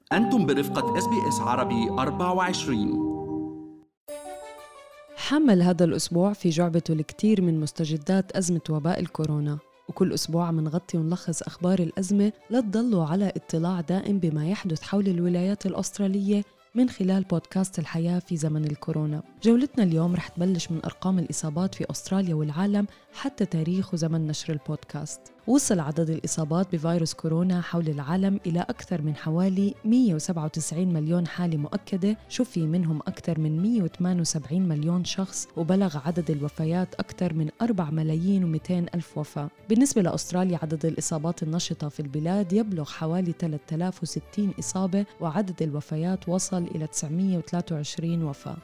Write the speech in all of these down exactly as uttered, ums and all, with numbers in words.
أنتم برفقة إس بي إس عربي أربعة وعشرين. حمل هذا الأسبوع في جعبته الكثير من مستجدات أزمة وباء الكورونا، وكل أسبوع منغطي ونلخص أخبار الأزمة لتضلوا على اطلاع دائم بما يحدث حول الولايات الأسترالية من خلال بودكاست الحياة في زمن الكورونا. جولتنا اليوم رح تبلش من أرقام الإصابات في أستراليا والعالم حتى تاريخ وزمن نشر البودكاست. وصل عدد الإصابات بفيروس كورونا حول العالم إلى أكثر من حوالي مئة وسبعة وتسعين مليون حالة مؤكدة، شفي منهم أكثر من مئة وثمانية وسبعين مليون شخص، وبلغ عدد الوفيات أكثر من أربعة ملايين ومئتين ألف وفاة. بالنسبة لأستراليا عدد الإصابات النشطة في البلاد يبلغ حوالي ثلاثة آلاف وستين إصابة، وعدد الوفيات وصل إلى تسعمئة وثلاثة وعشرين وفاة.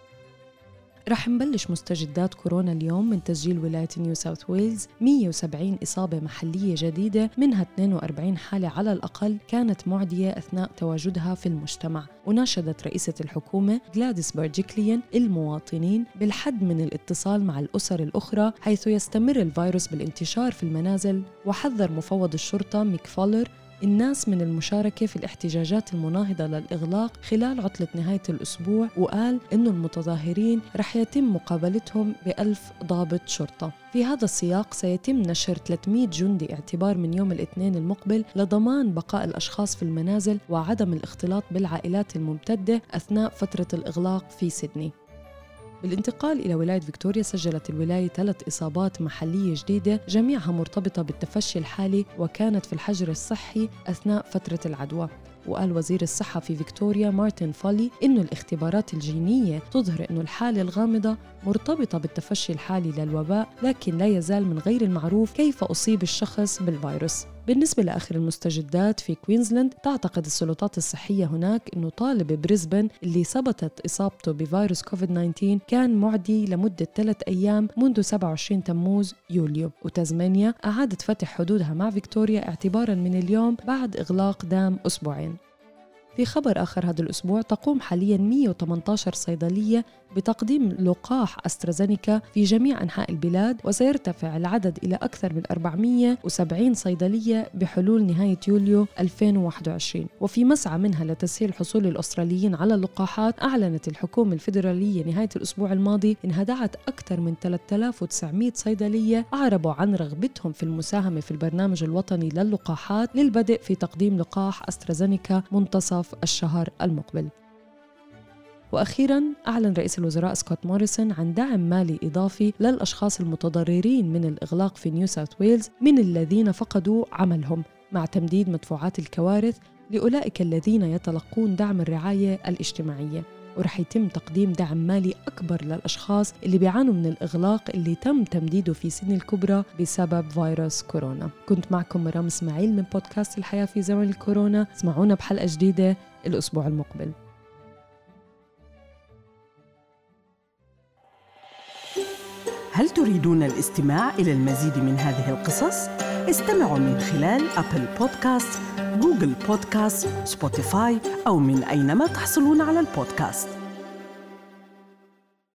رح نبلش مستجدات كورونا اليوم من تسجيل ولاية نيو ساوث ويلز مئة وسبعين إصابة محلية جديدة، منها اثنين وأربعين حالة على الأقل كانت معدية أثناء تواجدها في المجتمع. وناشدت رئيسة الحكومة غلاديس بردجيكليان المواطنين بالحد من الاتصال مع الأسر الأخرى حيث يستمر الفيروس بالانتشار في المنازل. وحذر مفوض الشرطة ميك فولر الناس من المشاركة في الاحتجاجات المناهضة للإغلاق خلال عطلة نهاية الأسبوع، وقال إنه المتظاهرين رح يتم مقابلتهم بألف ضابط شرطة. في هذا السياق سيتم نشر ثلاثمئة جندي اعتبار من يوم الاثنين المقبل لضمان بقاء الأشخاص في المنازل وعدم الاختلاط بالعائلات الممتدة أثناء فترة الإغلاق في سيدني. بالانتقال إلى ولاية فيكتوريا، سجلت الولاية ثلاث إصابات محلية جديدة جميعها مرتبطة بالتفشي الحالي وكانت في الحجر الصحي أثناء فترة العدوى. وقال وزير الصحة في فيكتوريا مارتن فولي إنه الاختبارات الجينية تظهر إنه الحالة الغامضة مرتبطة بالتفشي الحالي للوباء، لكن لا يزال من غير المعروف كيف أصيب الشخص بالفيروس. بالنسبة لآخر المستجدات في كوينزلاند، تعتقد السلطات الصحية هناك إنه طالب بريسبن اللي ثبتت إصابته بفيروس كوفيد تسعة عشر كان معدي لمدة ثلاث أيام منذ سبعة وعشرين تموز يوليو. وتازمانيا أعادت فتح حدودها مع فيكتوريا اعتباراً من اليوم بعد إغلاق دام أسبوعين. في خبر آخر هذا الأسبوع، تقوم حالياً مئة وثمانية عشر صيدلية بتقديم لقاح أسترازينيكا في جميع أنحاء البلاد، وسيرتفع العدد إلى أكثر من أربعمئة وسبعين صيدلية بحلول نهاية يوليو ألفين وواحد وعشرين. وفي مسعى منها لتسهيل حصول الأستراليين على اللقاحات، أعلنت الحكومة الفيدرالية نهاية الأسبوع الماضي إنها دعت أكثر من ثلاثة آلاف وتسعمئة صيدلية أعربوا عن رغبتهم في المساهمة في البرنامج الوطني للقاحات للبدء في تقديم لقاح أسترازينيكا منتصف الشهر المقبل. وأخيراً، أعلن رئيس الوزراء سكوت موريسون عن دعم مالي إضافي للأشخاص المتضررين من الإغلاق في نيو ساوث ويلز من الذين فقدوا عملهم، مع تمديد مدفوعات الكوارث لأولئك الذين يتلقون دعم الرعاية الاجتماعية. ورح يتم تقديم دعم مالي أكبر للأشخاص اللي بيعانوا من الإغلاق اللي تم تمديده في سيدني الكبرى بسبب فيروس كورونا. كنت معكم مرام إسماعيل من بودكاست الحياة في زمن الكورونا. اسمعونا بحلقة جديدة الأسبوع المقبل. هل تريدون الاستماع إلى المزيد من هذه القصص؟ استمعوا من خلال أبل بودكاست، جوجل بودكاست، سبوتيفاي أو من أينما تحصلون على البودكاست.